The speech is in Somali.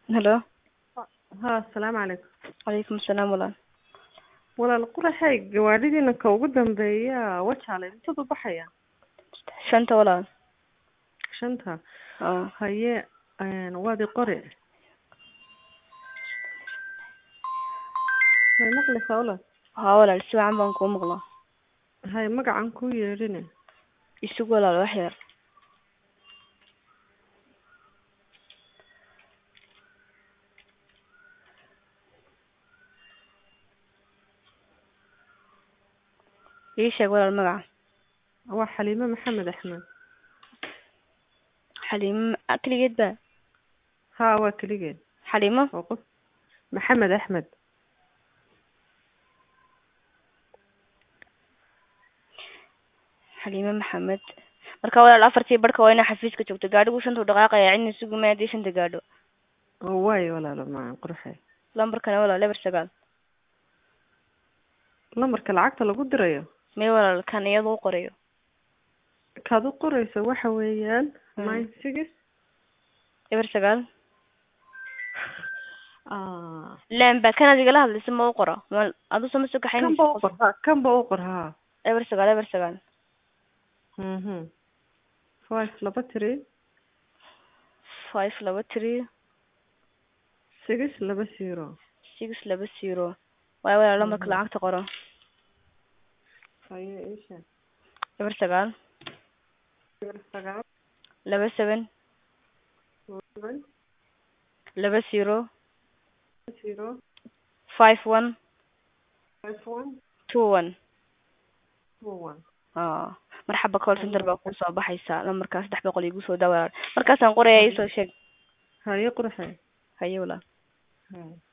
هلو. ها السلام عليكم. عليكم السلام ولا walaal quraxay waalidiina ka ugu dambeeya wajaalay inta baxaya شنطة ولا shanta اه haye waadi qore way maqlaysaa walaal ها ولا السوى عم بنكون مغلا hay magacan ku yeedhine يسوق ولا الوحير ايش ولا المقع waa xaliime maxamed axmed حليم اكل جدا haa waa keligeed حليمة oo qof maxamed axmed حليمة محمد marka walaal afartii barka waa inaa xafiiska joogto gaadhigu shanta dhaqaaqaya cidna sugu ma hadii shanta gaadho oo way walaal ma quraxay lambarkana walaal leber sagaal lambarka lacagta lagu dirayo may walaal kan iyadoo u qorayo kaad u qorayso waxa weeyaan 96 leber sagaal ah lamba kan adiga la hadlaysa ma u qoro mal adu sama soo kaxayn kan ba u qor ha leber sagaal 5 laba 3 5 laba 3 6 laba 0 6 laba 0 waa walaal lambarka lacagta qoro haye isha leber sagaal laba 7 laba 0 51 21 marxaba call center baa ku soo baxaysa lambarkaas 300 igu soo dhawaad markaas aan qoraya ay soo sheeg haye quraxay haye walaal